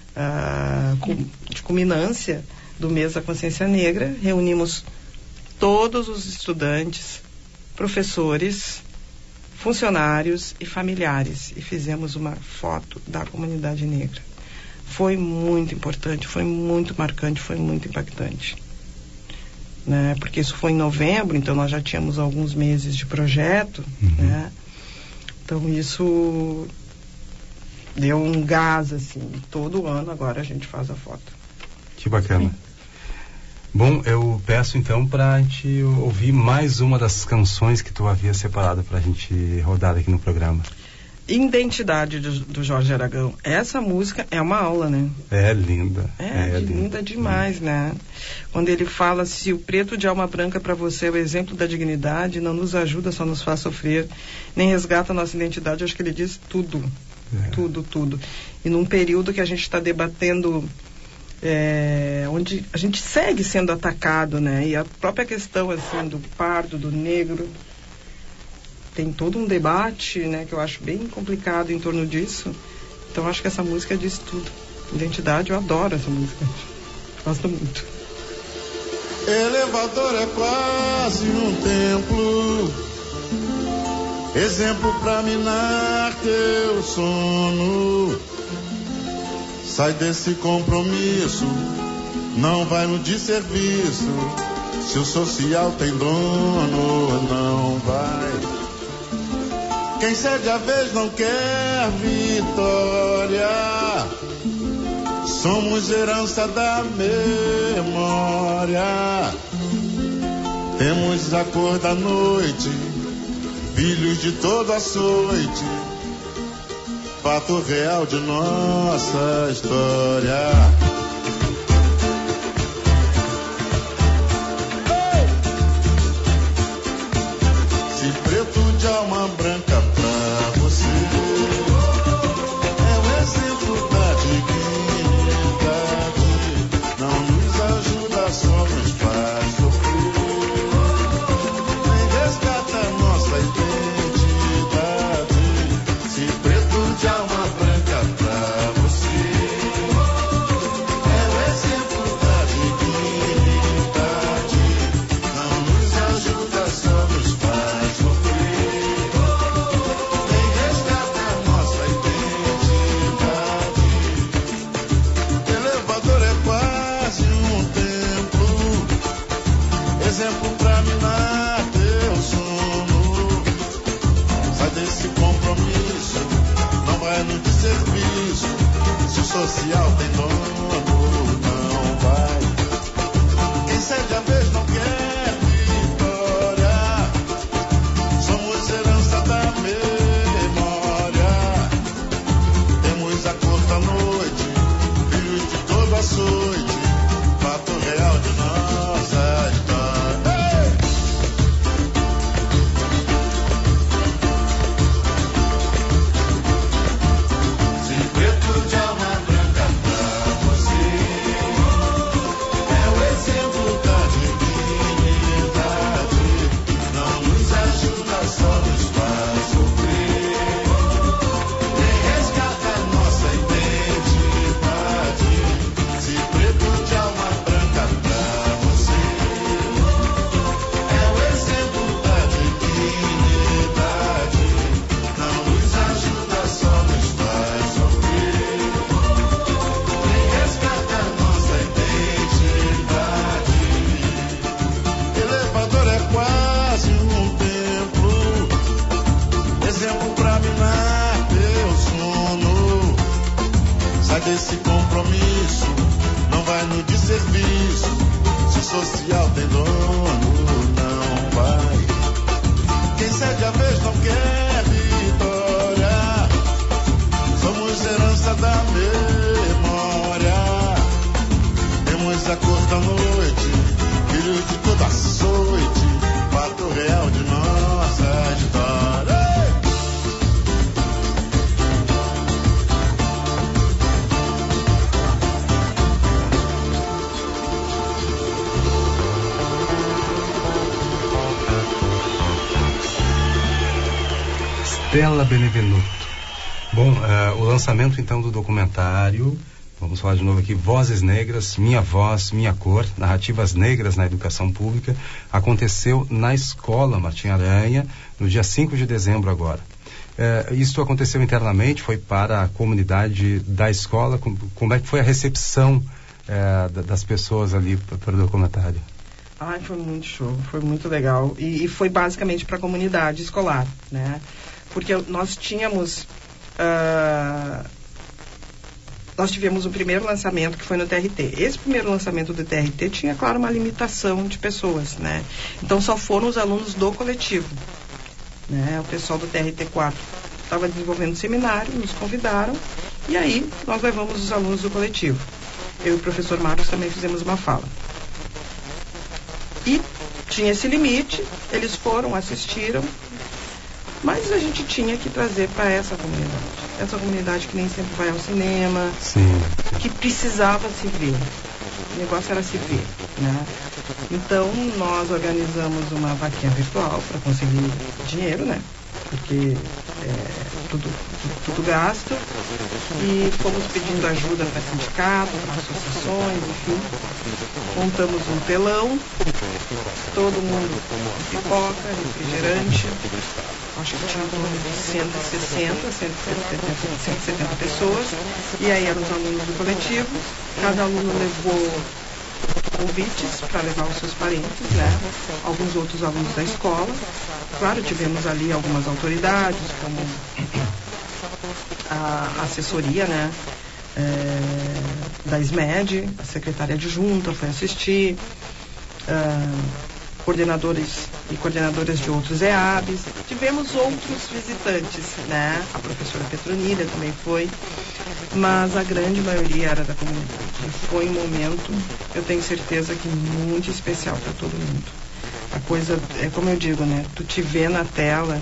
De culminância do mês da consciência negra. Reunimos todos os estudantes, professores, funcionários e familiares e fizemos uma foto da comunidade negra. Foi muito importante, foi muito marcante, foi muito impactante, né? Porque isso foi em novembro, então nós já tínhamos alguns meses de projeto, né? Então isso deu um gás, assim. Todo ano agora a gente faz a foto. Que bacana. Bom, eu peço então para a gente ouvir mais uma das canções que tu havia separado para a gente rodar aqui no programa. Identidade do Jorge Aragão. Essa música é uma aula, né? É linda. É linda demais, né? Quando ele fala: se o preto de alma branca para você é o exemplo da dignidade, não nos ajuda, só nos faz sofrer, nem resgata a nossa identidade. Eu acho que ele diz tudo. Tudo. E num período que a gente está debatendo, onde a gente segue sendo atacado, né? E a própria questão, assim, do pardo, do negro, tem todo um debate, né, que eu acho bem complicado em torno disso. Então acho que essa música diz tudo. Identidade, eu adoro essa música. Gosto muito. Elevador é quase um templo, exemplo pra minar teu sono. Sai desse compromisso, não vai no desserviço. Se o social tem dono, não vai. Quem cede a vez não quer vitória. Somos herança da memória. Temos a cor da noite, filhos de todo açoite, fato real de nossa história. Se preto de alma branca pra você é o exemplo da dignidade, não nos ajuda, só nos faz sofrer, nem resgata nossa identidade. Se preto de alma branca pra você é o exemplo da dignidade, não nos ajuda, só nos faz sofrer, Estela Benevenuto. Bom, o lançamento então do documentário, vamos falar de novo aqui, Vozes Negras, Minha Voz, Minha Cor, Narrativas Negras na Educação Pública, aconteceu na Escola Martim Aranha, no dia 5 de dezembro agora. Isso aconteceu internamente, foi para a comunidade da escola, como é que foi a recepção das pessoas ali para o documentário? Foi muito show, foi muito legal e foi basicamente para a comunidade escolar, né? Porque nós tivemos o primeiro lançamento que foi no TRT. Esse primeiro lançamento do TRT tinha, claro, uma limitação de pessoas, né? Então só foram os alunos do coletivo, né? O pessoal do TRT4 estava desenvolvendo seminário, nos convidaram e aí nós levamos os alunos do coletivo. Eu e o professor Marcos também fizemos uma fala. E tinha esse limite, eles foram, assistiram, mas a gente tinha que trazer para essa comunidade que nem sempre vai ao cinema, sim, que precisava se ver, o negócio era se ver, né? Então nós organizamos uma vaquinha virtual para conseguir dinheiro, né? Porque tudo gasto, e fomos pedindo ajuda para sindicato, para associações, enfim. Montamos um telão, todo mundo com pipoca, refrigerante, acho que tinha em torno de 170 pessoas, e aí eram os alunos do coletivo, cada aluno levou convites para levar os seus parentes, né? Alguns outros alunos da escola. Claro, tivemos ali algumas autoridades, como a assessoria, né? Da SMED, a secretária adjunta foi assistir, coordenadores e coordenadoras de outros EABs. Tivemos outros visitantes, né? A professora Petronilha também foi, mas a grande maioria era da comunidade. E foi um momento, eu tenho certeza que muito especial para todo mundo. A coisa, é como eu digo, né? Tu te vê na tela,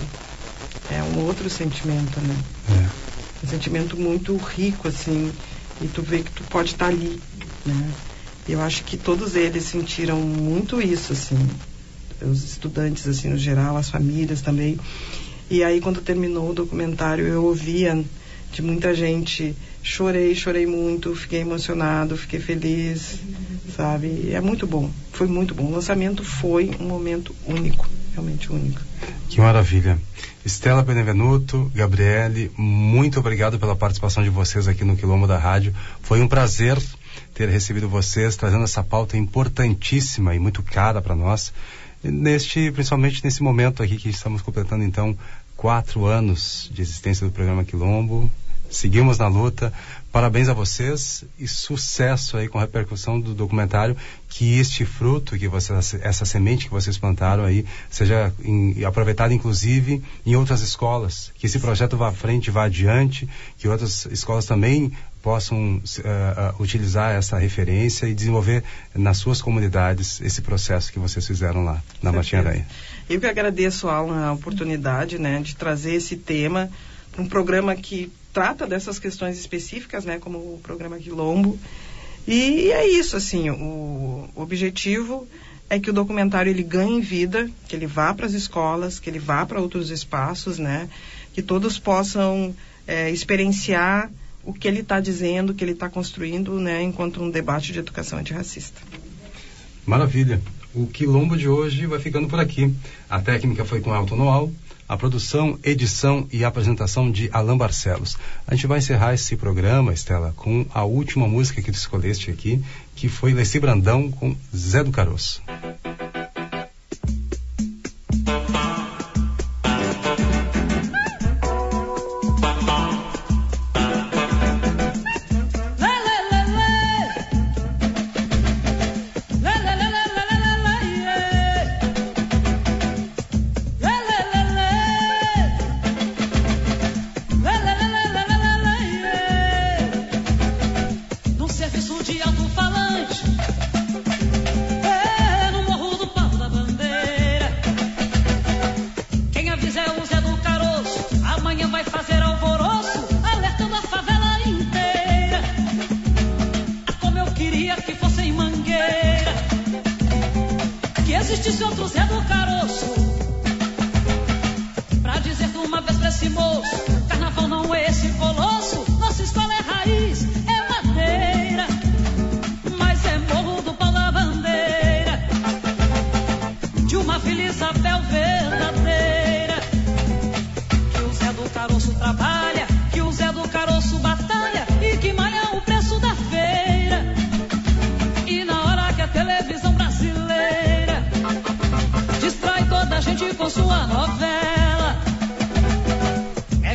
é um outro sentimento, né? Um sentimento muito rico, assim, e tu vê que tu pode estar ali, né? Eu acho que todos eles sentiram muito isso, assim, os estudantes, assim, no geral, as famílias também. E aí, quando terminou o documentário, eu ouvia de muita gente, chorei muito, fiquei emocionado, fiquei feliz, sabe? E é muito bom, foi muito bom. O lançamento foi um momento único, realmente único. Que maravilha. Estela Benevenuto, Gabriele, muito obrigado pela participação de vocês aqui no Quilombo da Rádio. Foi um prazer ter recebido vocês, trazendo essa pauta importantíssima e muito cara para nós, principalmente nesse momento aqui que estamos completando, então, 4 anos de existência do programa Quilombo. Seguimos na luta. Parabéns a vocês e sucesso aí com a repercussão do documentário, que este fruto, essa semente que vocês plantaram aí, seja aproveitado inclusive em outras escolas, que esse projeto vá à frente, vá adiante, que outras escolas também possam utilizar essa referência e desenvolver nas suas comunidades esse processo que vocês fizeram lá na Martim Aranha. Eu que agradeço, Alan, a oportunidade, né, de trazer esse tema, um programa que trata dessas questões específicas, né, como o programa Quilombo. E é isso, assim, o objetivo é que o documentário ele ganhe vida, que ele vá para as escolas, que ele vá para outros espaços, né, que todos possam experienciar o que ele está dizendo, o que ele está construindo, né, enquanto um debate de educação antirracista. Maravilha. O Quilombo de hoje vai ficando por aqui. A técnica foi com Elton Noal, a produção, edição e apresentação de Alan Barcelos. A gente vai encerrar esse programa, Estela, com a última música que tu escolheste aqui, que foi Leci Brandão com Zé do Caroço. Serviço de alto-falante, no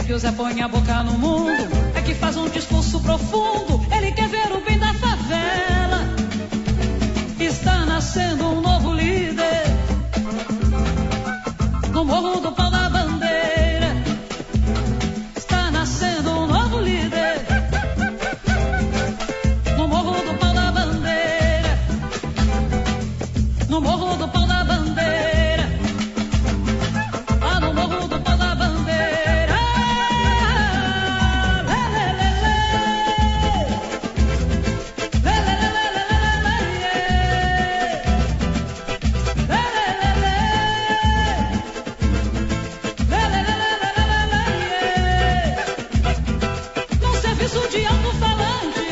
que o Zé põe a boca no mundo, é que faz um discurso profundo. Ele quer ver o bem da favela. Está nascendo um novo líder no Morro do Pau da Bandeira. Está nascendo um novo líder no Morro do Pau da Bandeira. No Morro do Pau da Bandeira. Lá no Morro do Pau da Bandeira. No serviço de alto-falante,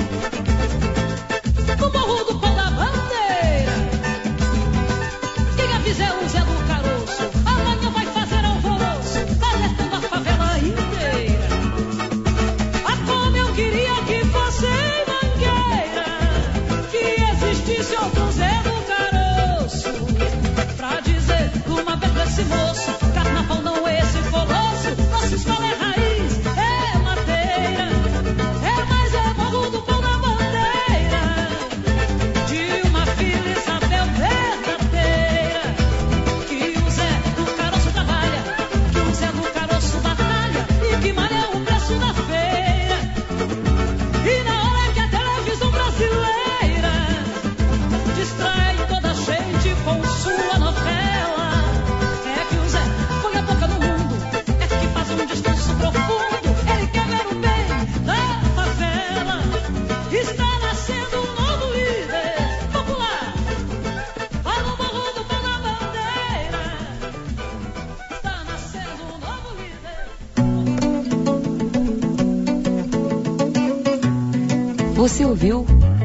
no Morro do Pau da Bandeira. Quem avisa é o Zé do Caroço. Amanhã vai fazer alvoroço, alertando a favela inteira. Ah, como eu queria que fosse em Mangueira, que existisse outro Zé do Caroço, pra dizer de uma vez pra esse moço: carnaval não é esse colosso, nossa escola é raiz, é madeira, é mais é Morro do Pau da Bandeira, de uma Vila Isabel verdadeira, que o Zé do Caroço trabalha, que o Zé do Caroço batalha e que malha o preço da feira. E na hora que a televisão brasileira distrai toda a gente com sua novela, é que o Zé põe a boca no mundo, é que faz um discurso profundo. Ele quer ver o bem da favela. Está nascendo um novo líder popular lá no Morro do Pau da Bandeira. Está nascendo um novo líder. Você ouviu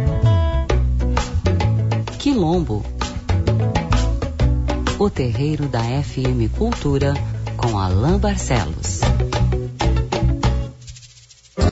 Quilombo, o terreiro da FM Cultura, com Alain Barcelos.